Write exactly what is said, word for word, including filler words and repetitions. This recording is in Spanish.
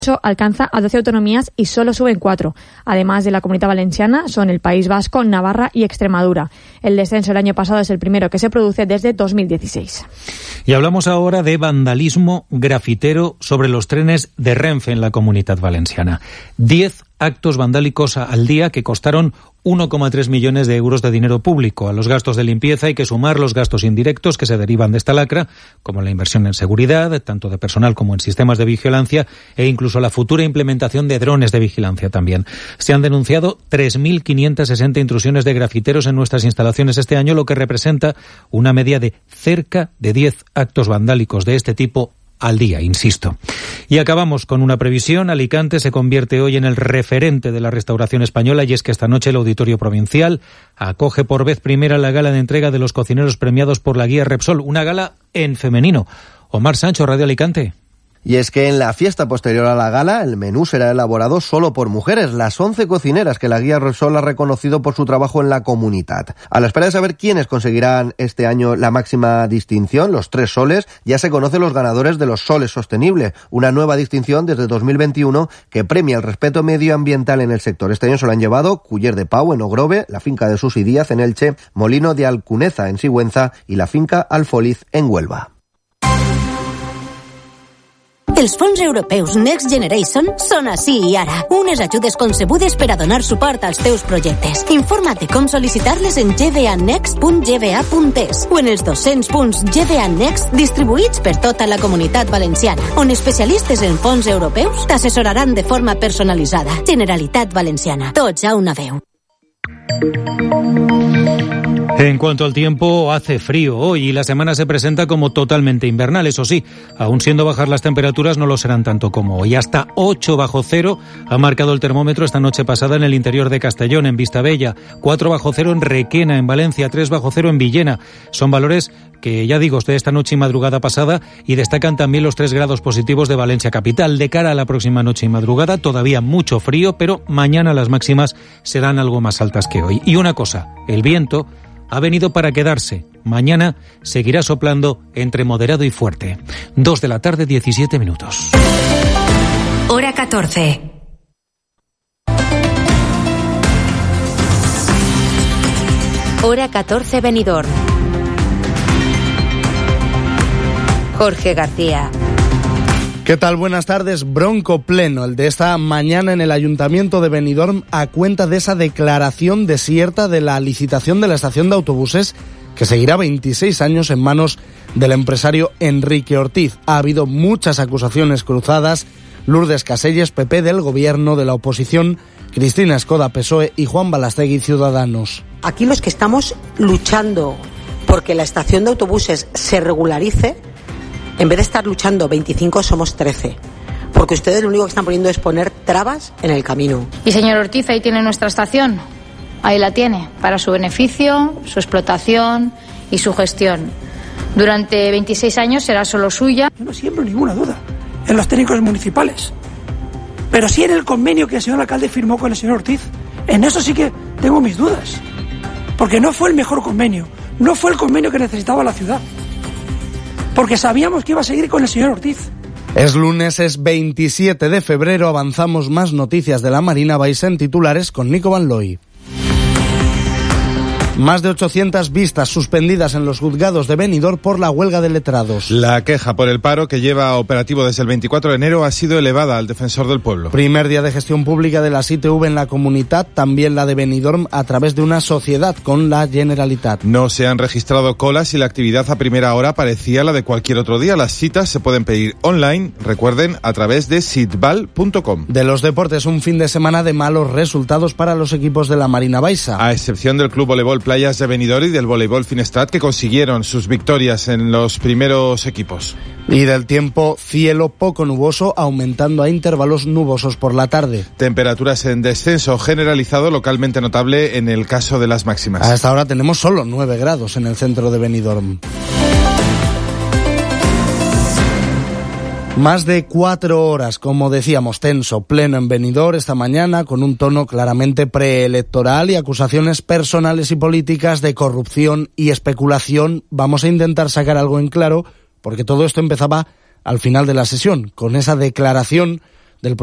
alcanza a doce autonomías y solo suben cuatro. Además de la Comunidad Valenciana, son el País Vasco, Navarra y Extremadura. El descenso el año pasado es el primero que se produce desde dos mil dieciséis. Y hablamos ahora de vandalismo grafitero sobre los trenes de Renfe en la Comunidad Valenciana. Diez actos vandálicos al día que costaron uno coma tres millones de euros de dinero público. A los gastos de limpieza hay que sumar los gastos indirectos que se derivan de esta lacra, como la inversión en seguridad, tanto de personal como en sistemas de vigilancia, e incluso la futura implementación de drones de vigilancia también. Se han denunciado tres mil quinientas sesenta intrusiones de grafiteros en nuestras instalaciones este año, lo que representa una media de cerca de diez actos vandálicos de este tipo al día, insisto. Y acabamos con una previsión. Alicante se convierte hoy en el referente de la restauración española, y es que esta noche el Auditorio Provincial acoge por vez primera la gala de entrega de los cocineros premiados por la guía Repsol, una gala en femenino. Omar Sancho, Radio Alicante. Y es que en la fiesta posterior a la gala, el menú será elaborado solo por mujeres, las once cocineras que la guía Repsol ha reconocido por su trabajo en la comunidad. A la espera de saber quiénes conseguirán este año la máxima distinción, los tres soles, ya se conocen los ganadores de los soles sostenible, una nueva distinción desde dos mil veintiuno que premia el respeto medioambiental en el sector. Este año se lo han llevado Culler de Pau en Ogrove, la finca de Susi Díaz en Elche, Molino de Alcuneza en Sigüenza y la finca Alfoliz en Huelva. Els fons europeus Next Generation són així i ara. Unes ajudes concebudes per a donar suport als teus projectes. Informa't de com sol·licitar-les en g v a next punt g v a punt e s o en els dos-cents punts G V A Next distribuïts per tota la Comunitat Valenciana, on especialistes en fons europeus t'assessoraran de forma personalitzada. Generalitat Valenciana. Tots a una veu. En cuanto al tiempo, hace frío hoy y la semana se presenta como totalmente invernal. Eso sí, aún siendo bajas las temperaturas, no lo serán tanto como hoy. Hasta ocho bajo cero ha marcado el termómetro esta noche pasada en el interior de Castellón, en Vistabella, cuatro bajo cero en Requena, en Valencia, tres bajo cero en Villena. Son valores que, ya digo, de esta noche y madrugada pasada, y destacan también los tres grados positivos de Valencia capital. De cara a la próxima noche y madrugada, todavía mucho frío, pero mañana las máximas serán algo más altas que hoy. Y una cosa, el viento ha venido para quedarse. Mañana seguirá soplando entre moderado y fuerte. Dos de la tarde, diecisiete minutos. Hora catorce. Hora catorce, Benidorm. Jorge García. ¿Qué tal? Buenas tardes. Bronco pleno el de esta mañana en el Ayuntamiento de Benidorm a cuenta de esa declaración desierta de la licitación de la estación de autobuses que seguirá veintiséis años en manos del empresario Enrique Ortiz. Ha habido muchas acusaciones cruzadas. Lourdes Caselles, P P del Gobierno, de la oposición, Cristina Escoda, P S O E y Juan Balastegui, Ciudadanos. Aquí los que estamos luchando porque la estación de autobuses se regularice, en vez de estar luchando veinticinco, somos trece. Porque ustedes lo único que están poniendo es poner trabas en el camino. Y señor Ortiz, ahí tiene nuestra estación. Ahí la tiene, para su beneficio, su explotación y su gestión. Durante veintiséis años será solo suya. Yo no siembro ninguna duda en los técnicos municipales. Pero sí en el convenio que el señor alcalde firmó con el señor Ortiz. En eso sí que tengo mis dudas. Porque no fue el mejor convenio. No fue el convenio que necesitaba la ciudad. Porque sabíamos que iba a seguir con el señor Ortiz. Es lunes, es veintisiete de febrero, avanzamos más noticias de la Marina. Vais en titulares con Nico Van Looy. Más de ochocientas vistas suspendidas en los juzgados de Benidorm por la huelga de letrados. La queja por el paro, que lleva operativo desde el veinticuatro de enero, ha sido elevada al defensor del pueblo. Primer día de gestión pública de las I T V en la comunidad, también la de Benidorm, a través de una sociedad con la Generalitat. No se han registrado colas y la actividad a primera hora parecía la de cualquier otro día. Las citas se pueden pedir online, recuerden, a través de sitbal punto com. De los deportes, un fin de semana de malos resultados para los equipos de la Marina Baixa. A excepción del Club Voleibol Playas de Benidorm y del Voleibol Finestrat, que consiguieron sus victorias en los primeros equipos. Y del tiempo, cielo poco nuboso, aumentando a intervalos nubosos por la tarde. Temperaturas en descenso generalizado, localmente notable en el caso de las máximas. A esta hora tenemos solo nueve grados en el centro de Benidorm. Más de cuatro horas, como decíamos, tenso, pleno en Benidorm esta mañana, con un tono claramente preelectoral y acusaciones personales y políticas de corrupción y especulación. Vamos a intentar sacar algo en claro, porque todo esto empezaba al final de la sesión, con esa declaración